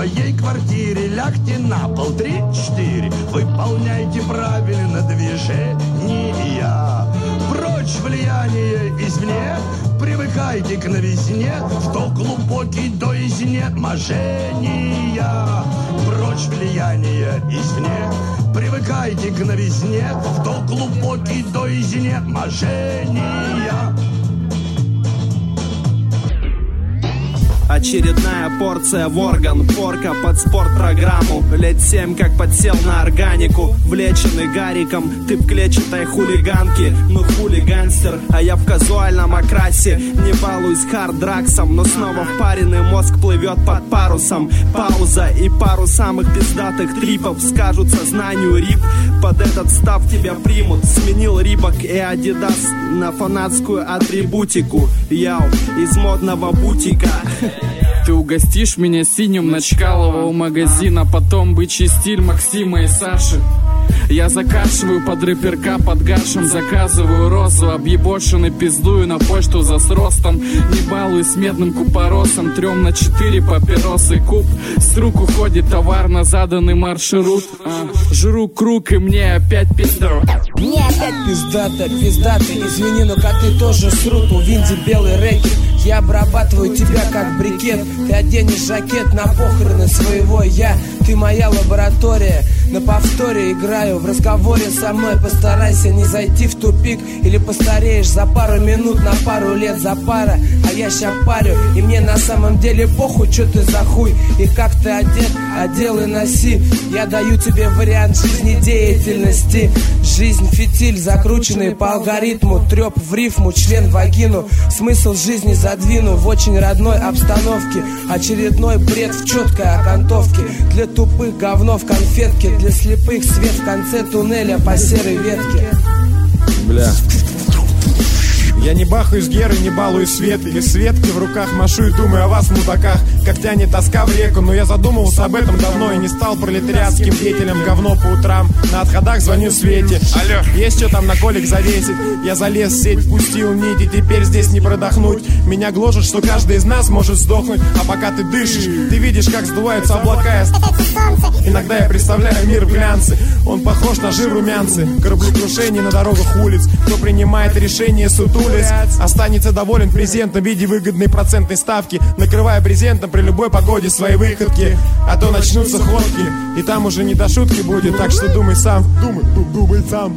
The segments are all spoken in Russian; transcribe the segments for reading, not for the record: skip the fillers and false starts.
своей квартире лягте на пол 3-4. Выполняйте правильно движения. Прочь влияние извне, привыкайте к новизне, в то глубокий до изнеможения. Прочь влияние извне, привыкайте к новизне, в то глубокий до изнеможения. Очередная порция в орган, порка под спортпрограмму. Лет 7 как подсел на органику, влеченный гариком, тип клетчатой хулиганки. Ну хулиганстер, а я в казуальном окрасе. Не балуюсь хард-драксом, но снова впаренный мозг плывет под парусом. Пауза и пару самых пиздатых трипов скажут сознанию рип. Под этот став тебя примут. Сменил Рибок и Адидас на фанатскую атрибутику. Яу, из модного бутика. Ты угостишь меня синим на Чкалова у магазина, потом бычий стиль Максима и Саши. Я закашиваю под рэперка, под гашем заказываю розу, объебошенный пиздую на почту за сростом. Не балуюсь медным купоросом, 3 на 4 папиросы куб. С рук уходит товар на заданный маршрут. Жру круг и мне опять пизда. Мне опять пиздата, извини, но коты тоже срут. У Винди белый рэкет, я обрабатываю тебя как брикет. Ты оденешь жакет на похороны своего я. Ты моя лаборатория, на повторе играю. В разговоре со мной постарайся не зайти в тупик. Или постареешь за пару минут на пару лет за пара. А я ща парю, и мне на самом деле похуй, чё ты за хуй. И как ты одет, одел и носи. Я даю тебе вариант жизнедеятельности. Жизнь фитиль, закрученный по алгоритму. Трёп в рифму, член в вагину. Смысл жизни задвину в очень родной обстановке. Очередной бред в чёткой окантовке. Для тупых говно в конфетке. Для слепых свет в конце туннеля по серой ветке. Бля. Я не бахаюсь геры, не балуюсь свет. Или светки в руках машу и думаю о вас, мудаках. Как тянет тоска в реку, но я задумывался об этом давно. И не стал пролетариатским деятелем, говно по утрам. На отходах звоню Свете. Алло, есть что там на колик завесить? Я залез в сеть, пустил нити, теперь здесь не продохнуть. Меня гложет, что каждый из нас может сдохнуть. А пока ты дышишь, ты видишь, как сдуваются облака. Иногда я представляю мир в глянце. Он похож на жир румянцы. Кораблекрушение на дорогах улиц. Кто принимает решение, сутулец, останется доволен презентом в виде выгодной процентной ставки, накрывая презентом при любой погоде свои выходки. А то начнутся ходки, и там уже не до шутки будет. Так что думай сам, думай сам.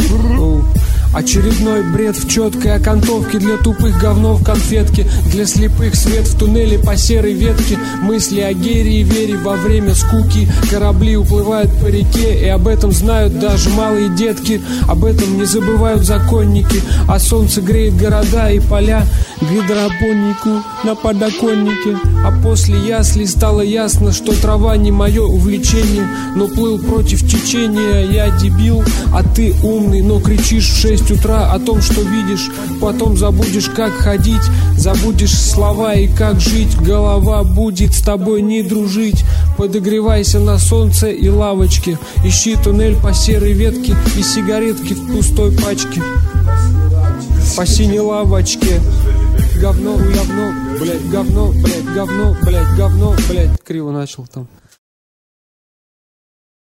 Очередной бред в четкой окантовке. Для тупых говно в конфетке. Для слепых свет в туннеле по серой ветке. Мысли о Гере и Вере во время скуки. Корабли уплывают по реке, и об этом знают даже малые детки. Об этом не забывают законники. А солнце греет города и поля. Гидропонику на подоконнике. А после ясли стало ясно, что трава не мое увлечение. Но плыл против течения. Я дебил, а ты умный, но кричишь в 6 утра о том, что видишь. Потом забудешь, как ходить. Забудешь слова и как жить. Голова будет с тобой не дружить. Подогревайся на солнце и лавочке. Ищи туннель по серой ветке и сигаретки в пустой пачке. По синей лавочке. Говно, блядь, говно, блядь, говно, блядь, говно, блядь. Криво начал там.